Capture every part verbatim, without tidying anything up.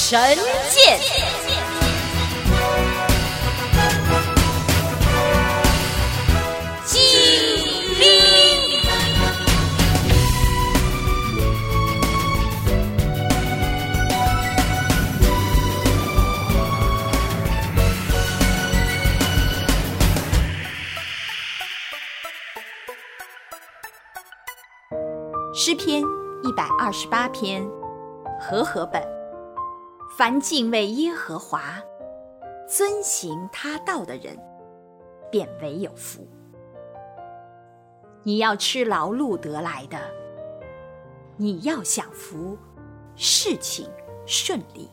神剑。诗篇一百二十八篇和合本。凡敬畏耶和华，遵行他道的人，便为有福。你要吃劳碌得来的，你要享福，事情顺利。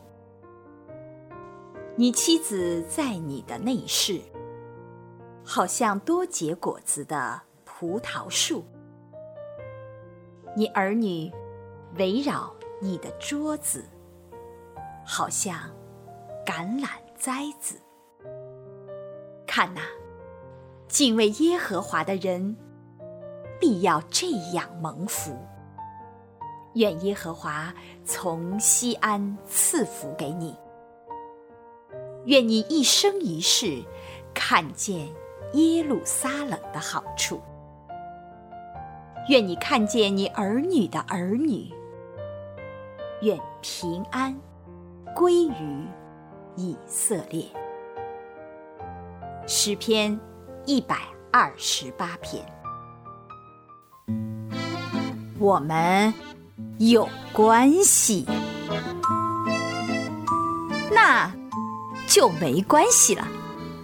你妻子在你的内室，好像多结果子的葡萄树。你儿女围绕你的桌子，好像橄榄栽子。看哪，敬畏耶和华的人，必要这样蒙福。愿耶和华从西安赐福给你。愿你一生一世看见耶路撒冷的好处。愿你看见你儿女的儿女。愿平安归于以色列。诗篇一百二十八篇。我们有关系，那就没关系了。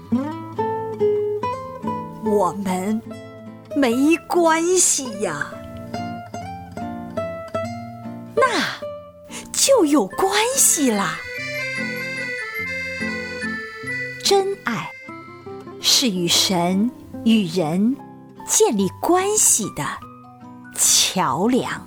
我们没关系呀，那就有关系啦。真爱是与神与人建立关系的桥梁。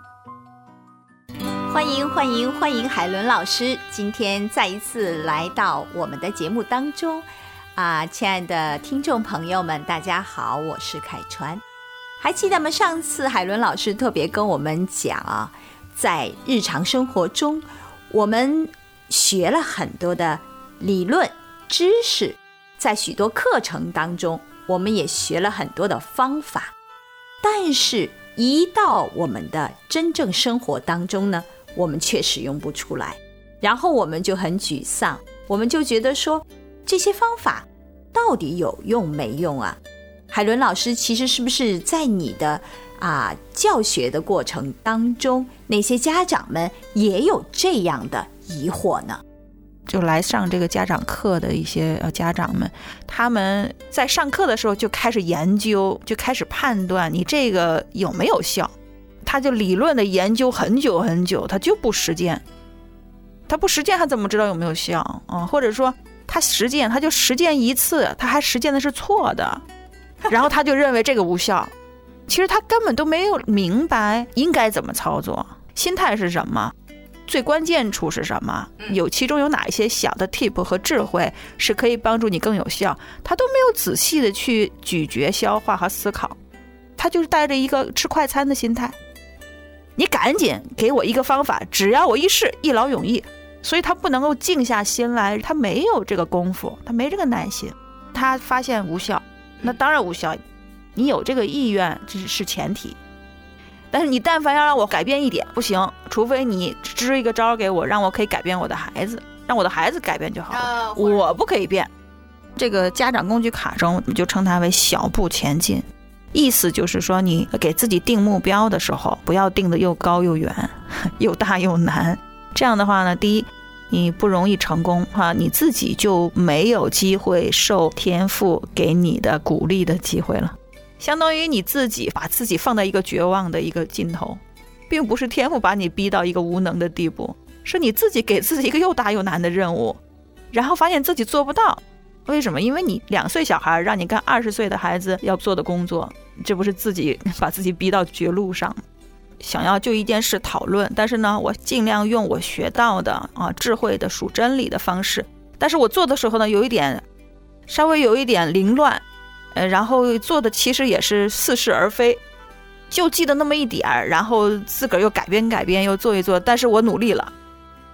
欢迎欢迎欢迎海伦老师今天再一次来到我们的节目当中啊，亲爱的听众朋友们，大家好，我是凯川。还记得吗？上次海伦老师特别跟我们讲啊，在日常生活中，我们学了很多的理论知识，在许多课程当中，我们也学了很多的方法，但是一到我们的真正生活当中呢，我们却使用不出来，然后我们就很沮丧，我们就觉得说这些方法到底有用没用啊？海伦老师，其实是不是在你的啊教学的过程当中，那些家长们也有这样的疑惑呢？ 就来上这个家长课的一些呃家长们，他们在上课的时候就开始研究，就开始判断你这个有没有效，他就理论的研究很久很久，他就不实践，他不实践他怎么知道有没有效啊？或者说他实践，他就实践一次，他还实践的是错的，然后他就认为这个无效。其实他根本都没有明白应该怎么操作，心态是什么，最关键处是什么，有其中有哪一些小的 tip 和智慧是可以帮助你更有效，他都没有仔细的去咀嚼消化和思考，他就是带着一个吃快餐的心态，你赶紧给我一个方法，只要我一试一劳永逸。所以他不能够静下心来，他没有这个功夫，他没这个耐心，他发现无效，那当然无效，你有这个意愿这是前提，但是你但凡要让我改变一点不行，除非你支一个招给我，让我可以改变我的孩子，让我的孩子改变就好了，我不可以变。这个家长工具卡中我们就称它为小步前进，意思就是说你给自己定目标的时候，不要定得又高又远又大又难，这样的话呢，第一你不容易成功哈，你自己就没有机会受天父给你的鼓励的机会了，相当于你自己把自己放在一个绝望的一个尽头，并不是天父把你逼到一个无能的地步，是你自己给自己一个又大又难的任务，然后发现自己做不到。为什么？因为你两岁小孩让你干二十岁的孩子要做的工作，这不是自己把自己逼到绝路上。想要就一件事讨论，但是呢，我尽量用我学到的啊智慧的数真理的方式，但是我做的时候呢，有一点稍微有一点凌乱，呃，然后做的其实也是似是而非，就记得那么一点，然后自个儿又改编改编又做一做，但是我努力了，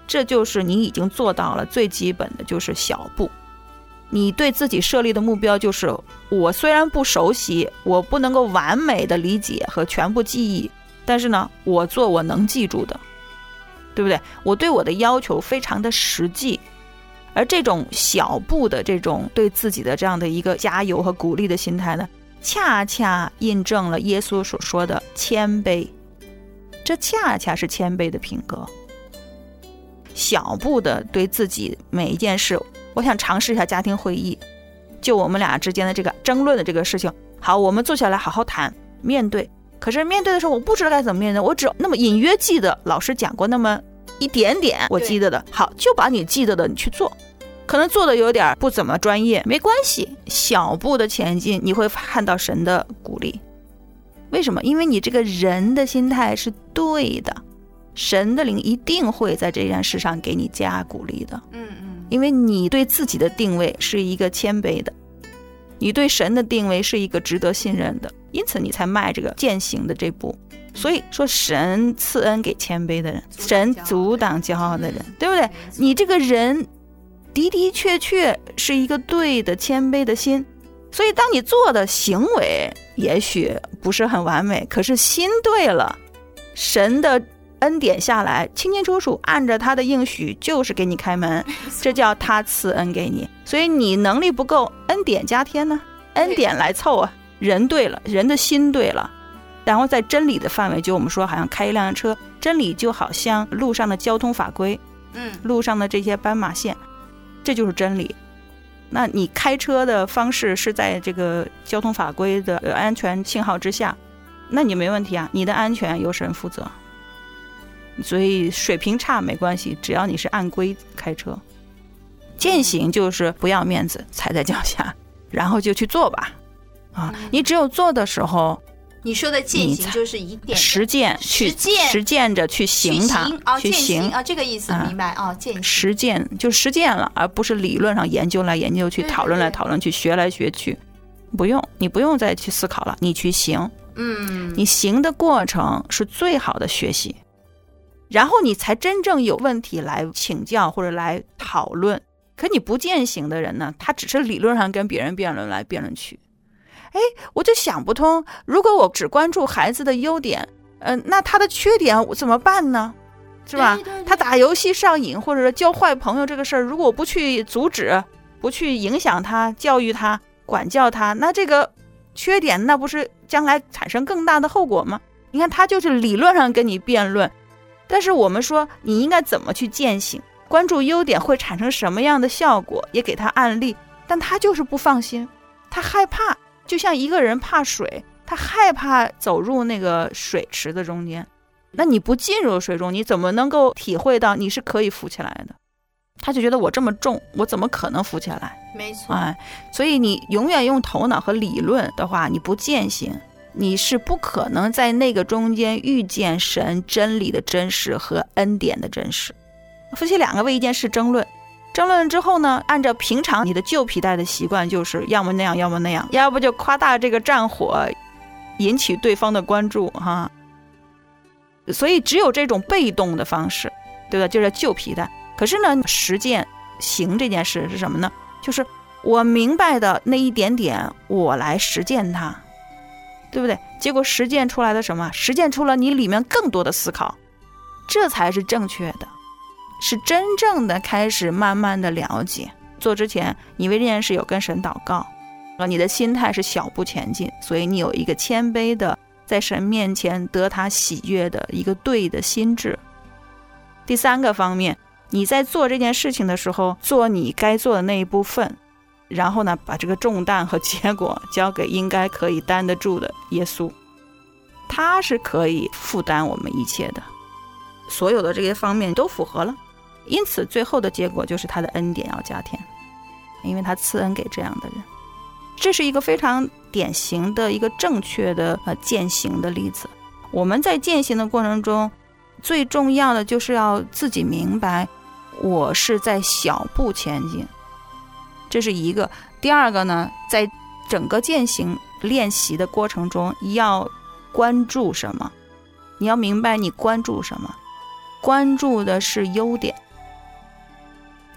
这就是你已经做到了最基本的，就是小步。你对自己设立的目标就是，我虽然不熟悉，我不能够完美的理解和全部记忆，但是呢，我做我能记住的，对不对？我对我的要求非常的实际，而这种小步的这种对自己的这样的一个加油和鼓励的心态呢，恰恰印证了耶稣所说的谦卑，这恰恰是谦卑的品格。小步的对自己每一件事，我想尝试一下家庭会议，就我们俩之间的这个争论的这个事情，好，我们坐下来好好谈，面对。可是面对的时候，我不知道该怎么面对，我只那么隐约记得老师讲过那么一点点，我记得的，好，就把你记得的你去做。可能做的有点不怎么专业，没关系，小步的前进，你会看到神的鼓励。为什么？因为你这个人的心态是对的，神的灵一定会在这件事上给你加鼓励的。 嗯嗯， 因为你对自己的定位是一个谦卑的，你对神的定位是一个值得信任的，因此你才迈这个践行的这步。所以说神赐恩给谦卑的人，神阻挡骄傲的人，对不对？你这个人的的确确是一个对的谦卑的心，所以当你做的行为也许不是很完美，可是心对了，神的恩典下来清清楚楚，按着他的应许就是给你开门，这叫他赐恩给你。所以你能力不够，恩典加添呢，恩典来凑啊，人对了，人的心对了，然后在真理的范围，就我们说好像开一辆车，真理就好像路上的交通法规， 嗯， 路上的这些斑马线，这就是真理。那你开车的方式是在这个交通法规的安全信号之下，那你没问题啊，你的安全由神负责。所以水平差没关系，只要你是按规开车。践行就是不要面子，踩在脚下，然后就去做吧。啊，你只有做的时候， 你说的践行就是一点实践，去实践实践着去行它， 去行啊， 去行啊，这个意思明白啊？践行实践就实践了，而不是理论上研究来研究去，讨论来讨论去，学来学去，不用，你不用再去思考了，你去行。 嗯， 你行的过程是最好的学习，然后你才真正有问题来请教或者来讨论。可你不践行的人呢，他只是理论上跟别人辩论来辩论去。哎，我就想不通，如果我只关注孩子的优点，呃，那他的缺点我怎么办呢？是吧？ 对对对， 他打游戏上瘾，或者是交坏朋友这个事儿，如果我不去阻止，不去影响他，教育他，管教他，那这个缺点那不是将来产生更大的后果吗？你看他就是理论上跟你辩论，但是我们说你应该怎么去践行，关注优点会产生什么样的效果，也给他案例，但他就是不放心，他害怕，就像一个人怕水，他害怕走入那个水池的中间，那你不进入水中，你怎么能够体会到你是可以浮起来的？他就觉得我这么重，我怎么可能浮起来？ 没错， 哎，所以你永远用头脑和理论的话，你不践行，你是不可能在那个中间遇见神真理的真实和恩典的真实。夫妻两个为一件事争论，争论之后呢，按照平常你的旧皮带的习惯，就是要么那样，要么那样，要不就夸大这个战火，引起对方的关注哈。所以只有这种被动的方式，对吧？就是旧皮带。可是呢，实践行这件事是什么呢？就是我明白的那一点点，我来实践它，对不对？结果实践出来的什么？实践出了你里面更多的思考，这才是正确的，是真正的开始慢慢的了解。做之前，你为这件事有跟神祷告，你的心态是小步前进，所以你有一个谦卑的，在神面前得他喜悦的一个对的心智。第三个方面，你在做这件事情的时候，做你该做的那一部分，然后呢，把这个重担和结果交给应该可以担得住的耶稣，他是可以负担我们一切的，所有的这些方面都符合了，因此最后的结果就是他的恩典要加添，因为他赐恩给这样的人。这是一个非常典型的一个正确的呃践行的例子。我们在践行的过程中，最重要的就是要自己明白我是在小步前进，这是一个。第二个呢，在整个践行练习的过程中要关注什么，你要明白你关注什么，关注的是优点，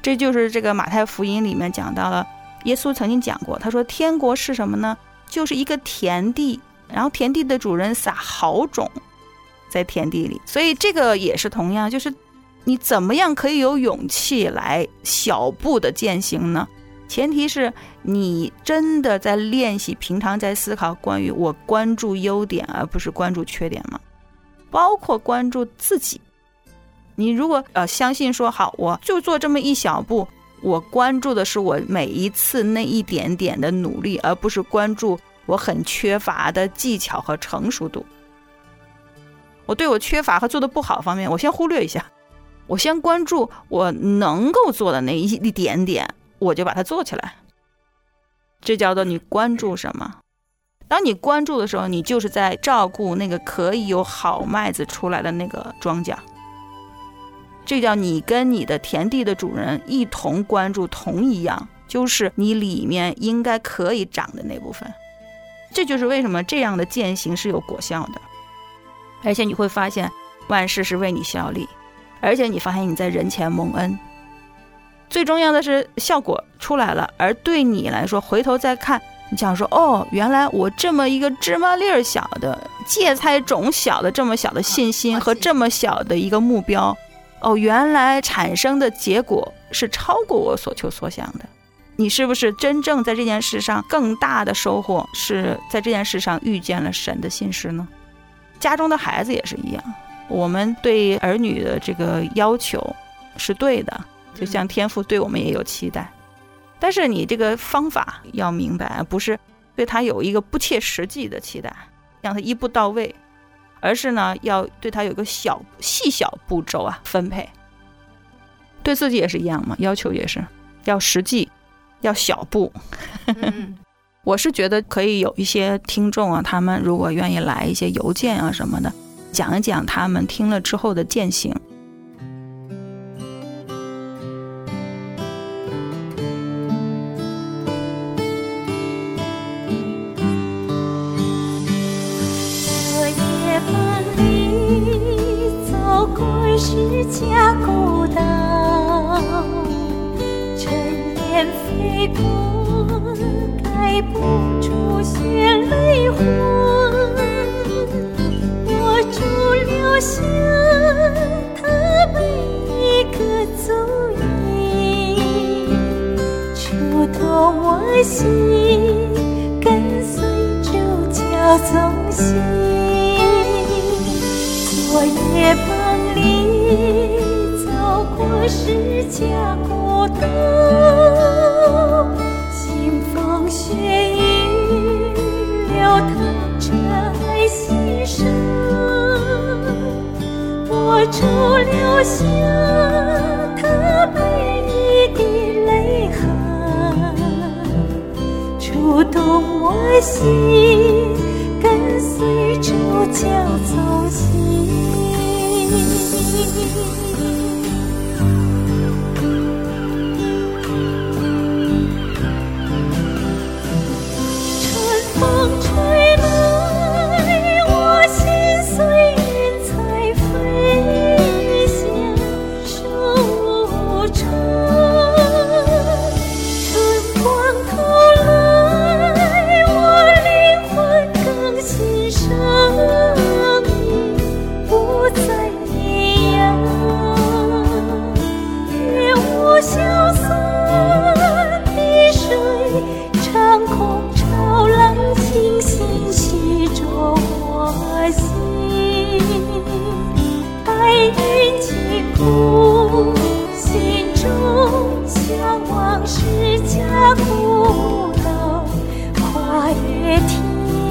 这就是这个马太福音里面讲到了，耶稣曾经讲过，他说天国是什么呢？就是一个田地，然后田地的主人撒好种在田地里。所以这个也是同样，就是你怎么样可以有勇气来小步的践行呢？前提是你真的在练习，平常在思考关于我关注优点而不是关注缺点吗？包括关注自己。你如果呃相信说好，我就做这么一小步，我关注的是我每一次那一点点的努力，而不是关注我很缺乏的技巧和成熟度。我对我缺乏和做的不好方面，我先忽略一下，我先关注我能够做的那一点点，我就把它做起来。这叫做你关注什么。当你关注的时候，你就是在照顾那个可以有好麦子出来的那个庄稼。这叫你跟你的田地的主人一同关注同一样，就是你里面应该可以长的那部分。这就是为什么这样的践行是有果效的，而且你会发现万事是为你效力，而且你发现你在人前蒙恩。最重要的是效果出来了，而对你来说回头再看，你想说哦，原来我这么一个芝麻粒儿小的芥菜种小的这么小的信心和这么小的一个目标，哦，原来产生的结果是超过我所求所想的。你是不是真正在这件事上更大的收获是在这件事上遇见了神的信实呢？家中的孩子也是一样，我们对儿女的这个要求是对的，就像天父对我们也有期待，但是你这个方法要明白，不是对他有一个不切实际的期待，让他一步到位，而是呢要对他有一个小细小步骤啊分配。对自己也是一样嘛，要求也是要实际，要小步。嗯我是觉得可以有一些听众啊，他们如果愿意来一些邮件啊什么的，讲一讲他们听了之后的践行。 是家孤岛，尘烟飞过，盖不住血泪魂。我注留下他每一个足印，触动我心，跟随主教踪行。昨夜梦里走过释迦孤岛，腥风血雨流淌着爱心上，我注留下他每一滴泪痕，触动我心，跟随主教走行。春风吹来，我心随云彩飞向树川。春光透来，我灵魂更新生命不再一样，月无消散的水，长空潮浪，清新系着我心。白云经过，心中向往释迦孤岛，跨越天。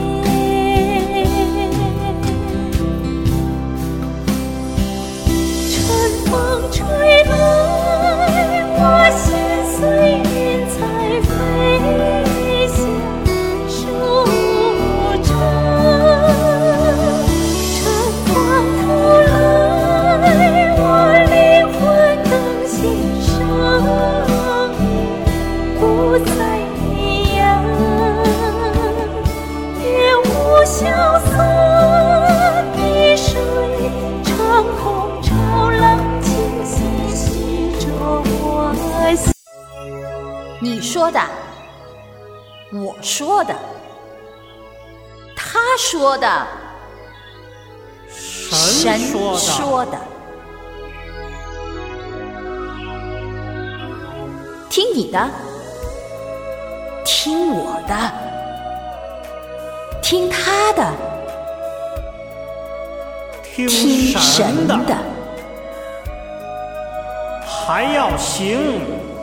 风吹来，我心随云彩飞向树川。春光透来，我灵魂更新生命不再一样，月无消散的水，长空潮浪，清新系着我说的，我说的，他说的， 神说的， 说的。听你的，听我的，听他的， 听听神神的， 的，还要行。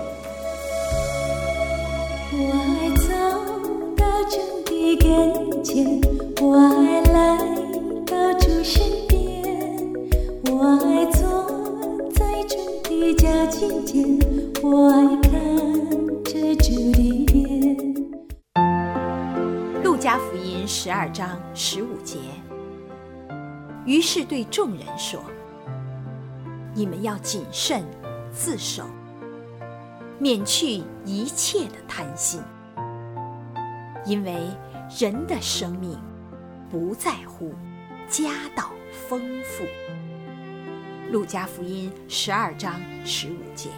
我爱走到主的跟前，我爱来到主身边，我爱坐在主的脚近前，我爱看着主的脸。 路加福音十二章十五节，于是对众人说：你们要谨慎自守，免去一切的贪心，因为人的生命不在乎家道丰富。路加福音十二章十五节。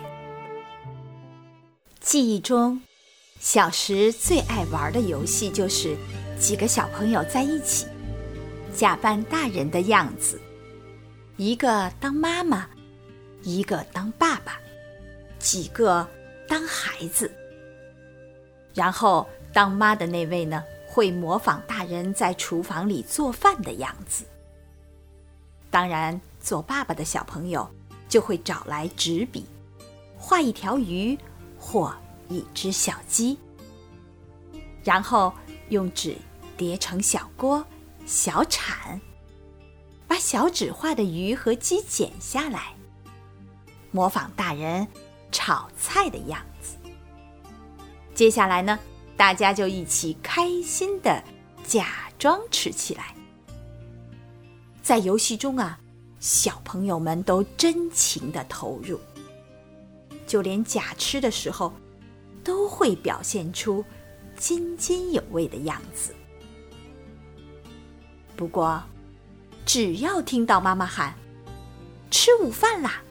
记忆中，小时最爱玩的游戏就是几个小朋友在一起，假扮大人的样子，一个当妈妈，一个当爸爸，几个当孩子。然后当妈的那位呢，会模仿大人在厨房里做饭的样子。当然，做爸爸的小朋友就会找来纸笔，画一条鱼或一只小鸡，然后用纸叠成小锅、小铲，把小纸画的鱼和鸡剪下来，模仿大人炒菜的样子。接下来呢，大家就一起开心地假装吃起来。在游戏中啊，小朋友们都真情地投入，就连假吃的时候都会表现出津津有味的样子。不过，只要听到妈妈喊吃午饭啦，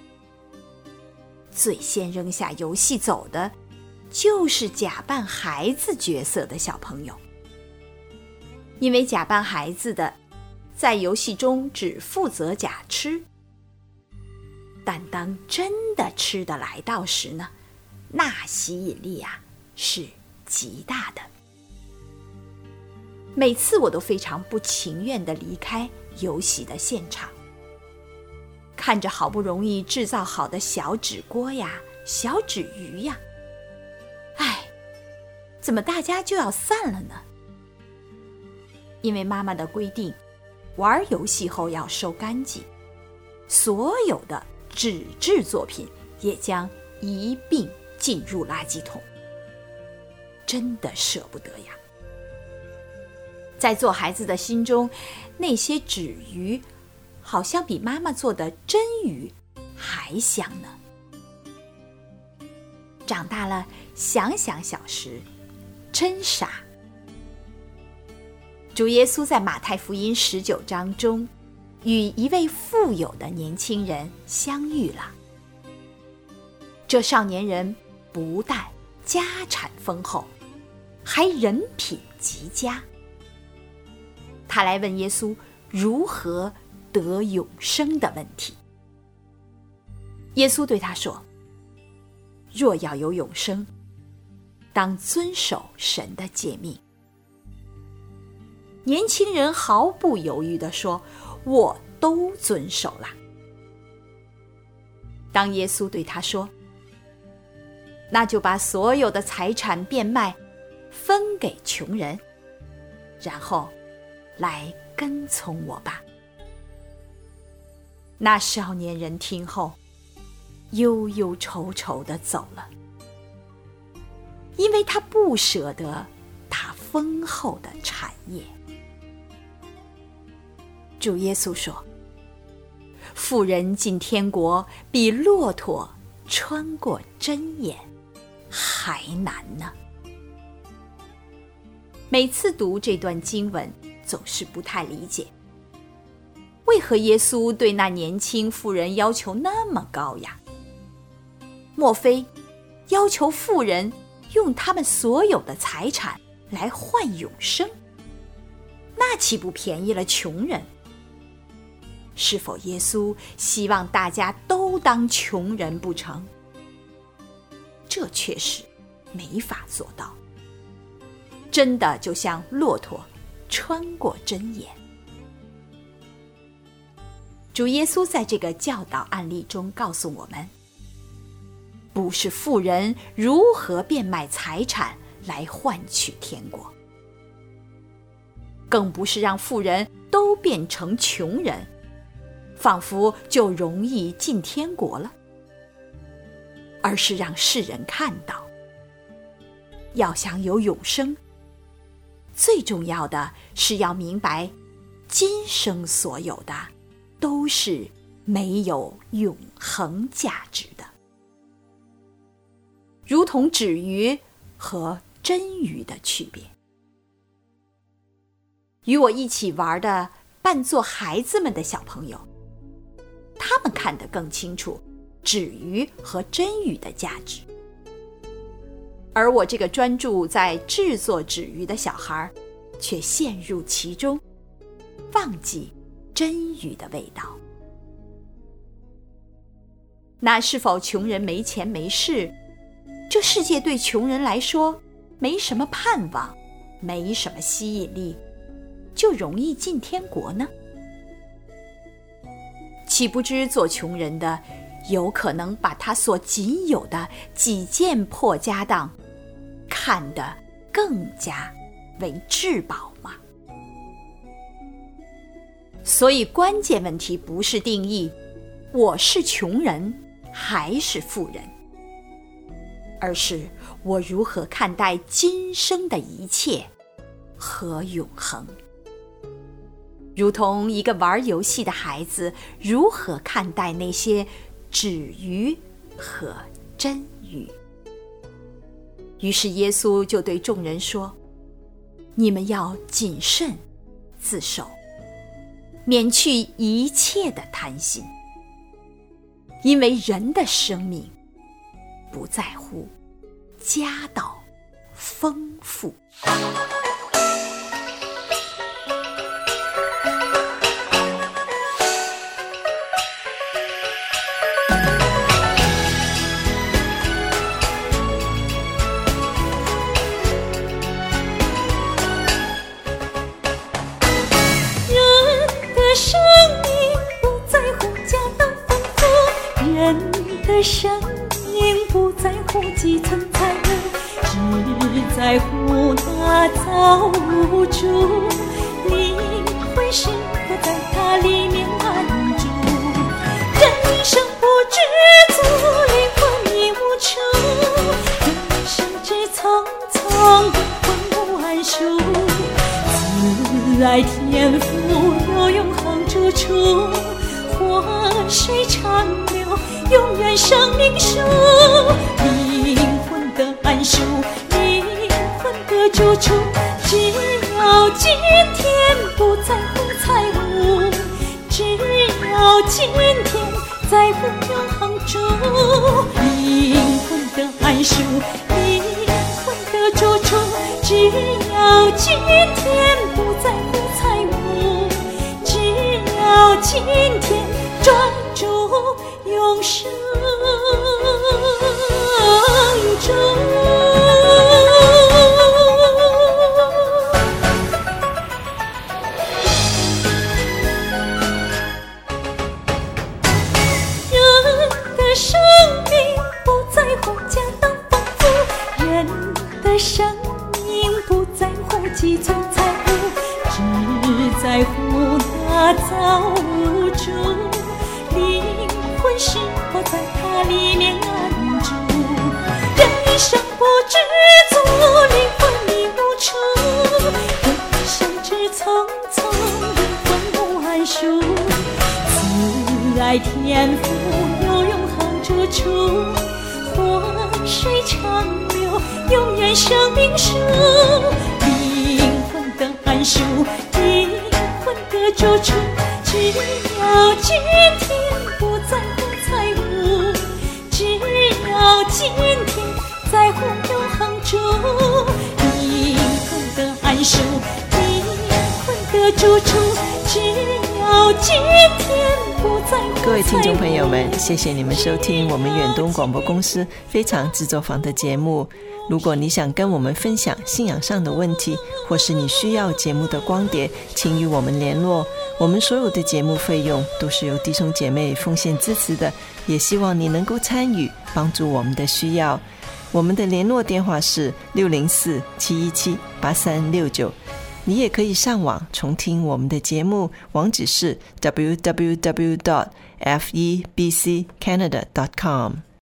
最先扔下游戏走的就是假扮孩子角色的小朋友。因为假扮孩子的在游戏中只负责假吃，但当真的吃的来到时呢，那吸引力啊是极大的。每次我都非常不情愿地离开游戏的现场，看着好不容易制造好的小纸锅呀、小纸鱼呀，哎，怎么大家就要散了呢？因为妈妈的规定，玩游戏后要收干净，所有的纸质作品也将一并进入垃圾桶。真的舍不得呀。在做孩子的心中，那些纸鱼好像比妈妈做的真鱼还香呢。长大了想想小时，真傻。主耶稣在马太福音十九章中与一位富有的年轻人相遇了。这少年人不但家产丰厚，还人品极佳。他来问耶稣如何得永生的问题。耶稣对他说：若要有永生，当遵守神的诫命。年轻人毫不犹豫地说：我都遵守了。当耶稣对他说：那就把所有的财产变卖，分给穷人，然后来跟从我吧。那少年人听后，忧忧愁愁地走了，因为他不舍得他丰厚的产业。主耶稣说：富人进天国，比骆驼穿过针眼还难呢。每次读这段经文，总是不太理解，为何耶稣对那年轻妇人要求那么高呀？莫非要求富人用他们所有的财产来换永生，那岂不便宜了穷人？是否耶稣希望大家都当穷人不成？这确实没法做到，真的就像骆驼穿过针眼。主耶稣在这个教导案例中告诉我们，不是富人如何变卖财产来换取天国，更不是让富人都变成穷人，仿佛就容易进天国了，而是让世人看到，要想有永生，最重要的是要明白，今生所有的都是没有永恒价值的，如同纸鱼和真鱼的区别。与我一起玩的扮作孩子们的小朋友，他们看得更清楚纸鱼和真鱼的价值，而我这个专注在制作纸鱼的小孩却陷入其中，忘记真鱼的味道。那是否穷人没钱没势，这世界对穷人来说没什么盼望，没什么吸引力，就容易进天国呢？岂不知做穷人的有可能把他所仅有的几件破家当看得更加为至宝吗？所以关键问题不是定义我是穷人还是富人，而是我如何看待今生的一切和永恒。如同一个玩游戏的孩子如何看待那些纸鱼和真鱼。于是耶稣就对众人说，你们要谨慎自守，免去一切的贪心，因为人的生命不在乎家道丰富。 生命不在乎几层财物，只在乎那造物主，灵魂是否在它里面安住。人生不知足，灵魂已无处，人生只匆匆，灵魂无安舒。慈爱天父有永恒住处，活水长流，永远生命树，灵魂的安舒，灵魂的住处。只要今天不在乎财物，只要今天在乎永恒住，灵魂的安舒，灵魂的住处。只要今天不在乎财物，只要今天专注永生中。人的生命不在乎家当丰富，人的生命不在乎几寸财物，只在乎那造物主，灵魂是否在它里面安住。人生不知足，灵魂已无处，人生只匆匆，灵魂无安舒。慈爱天父有永恒住处，活水长流，永远生命树，灵魂的安舒，灵魂的住处。只要今天不在乎财物，只要今天在乎永恒住， 传说，灵魂的住处只有今天，不在乎各位听众朋友们，谢谢你们收听我们远东广播公司非常制作坊的节目。如果你想跟我们分享信仰上的问题，或是你需要节目的光碟，请与我们联络。我们所有的节目费用都是由弟兄姐妹奉献支持的，也希望你能够参与，帮助我们的需要。我们的联络电话是六零四七一七八三六九，你也可以上网重听我们的节目，网址是 double-u double-u double-u dot f e b c canada dot com。